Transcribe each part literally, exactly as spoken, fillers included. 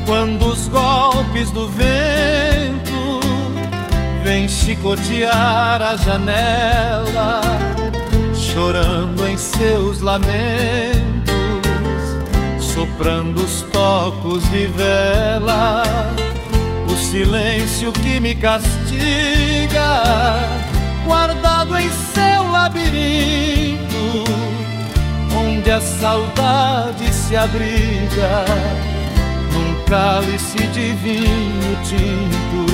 quando os golpes do vento vêm chicotear a janela, chorando em seus lamentos, soprando os tocos de vela, o silêncio que me castiga, guardado em seu labirinto, onde a saudade se abriga num cálice de vinho tinto.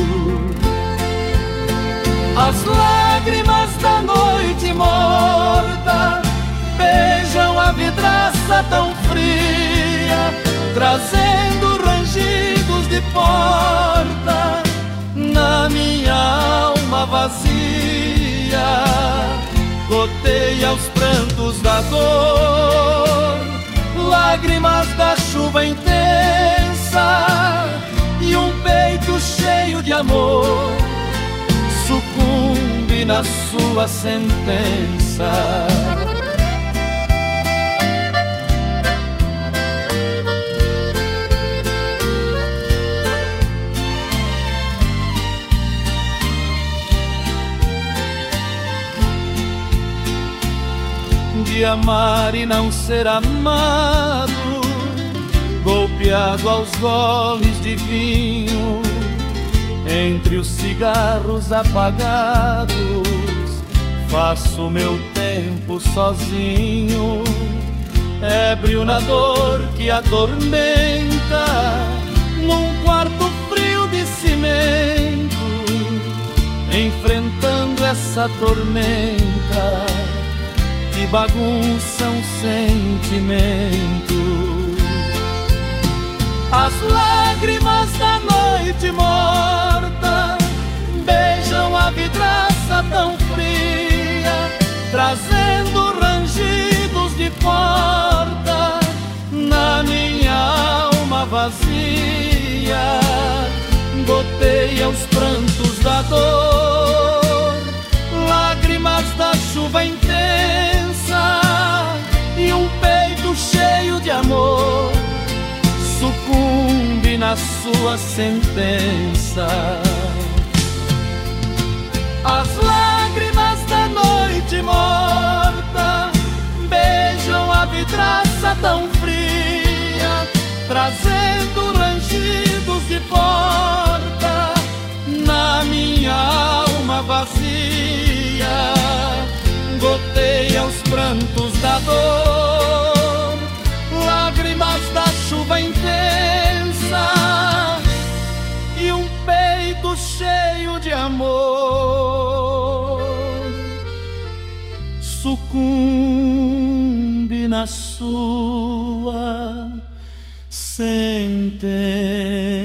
As lágrimas da noite morta beijam a vidraça tão fria, trazendo rangidos de porta na minha alma vazia. Goteia os prantos da dor, lágrimas da chuva intensa, e um peito cheio de amor sucumbe na sua sentença. De amar e não ser amado, golpeado aos goles de vinho, entre os cigarros apagados, faço meu tempo sozinho, ébrio na dor que atormenta, num quarto frio de cimento, enfrentando essa tormenta que bagunça um sentimento. As lágrimas da noite morta beijam a vidraça tão fria, trazendo rangidos de porta na minha alma vazia. Goteia os prantos da dor, lágrimas da chuva intensa, e um peito cheio de amor sucumbe na sua sentença. As lágrimas da noite morta beijam a vidraça tão fria, trazendo rangidos de porta na minha alma vazia. Goteia os prantos da dor, lágrimas da chuva intensa, e um peito cheio de amor sucumbe na sua sentença.